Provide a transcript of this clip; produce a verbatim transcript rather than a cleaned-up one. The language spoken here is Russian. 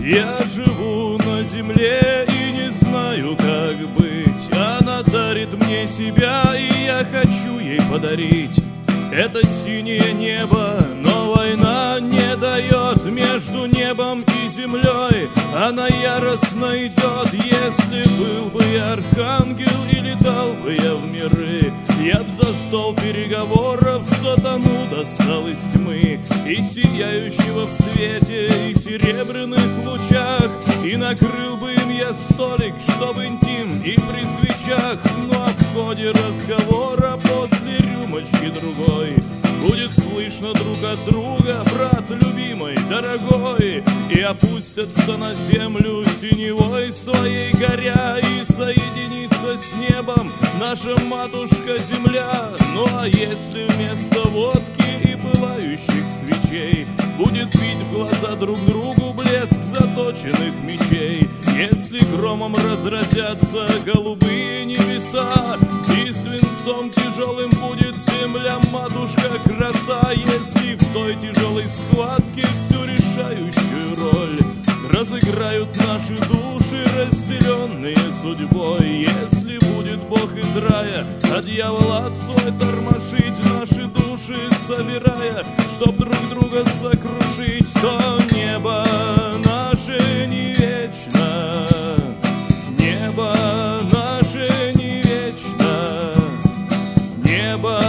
Я живу на земле и не знаю, как быть. Она дарит мне себя, и я хочу ей подарить. Это синее небо, но война не дает. Между небом и землей она яростно идет. Если был бы я архангел и летал бы я в миры, я б за стол переговоров сатану достал из тьмы, и сияющего в свете, и серебряных лучах, и накрыл бы им я столик, чтоб интим и при свечах. Ну а в ходе разговора после рюмочки другой будет слышно друг от друга: брат любимый, дорогой. И опустятся на землю синевой своей горя, и соединится с небом наша матушка-земля. Ну а если вместо водки и пылающих свечей будет бить в глаза друг другу блеск заточенных мечей, если громом разразятся голубые небеса, и свинцом тяжелым будет земля, матушка краса, если в той тяжелой схватке всю решающую роль разыграют наши души, разделенные судьбой, если будет Бог из рая, а дьявол ад свой тормошить, наши души собирая, чтоб друг друга сокрушить, то небо наше не вечно, небо наше не вечно, небо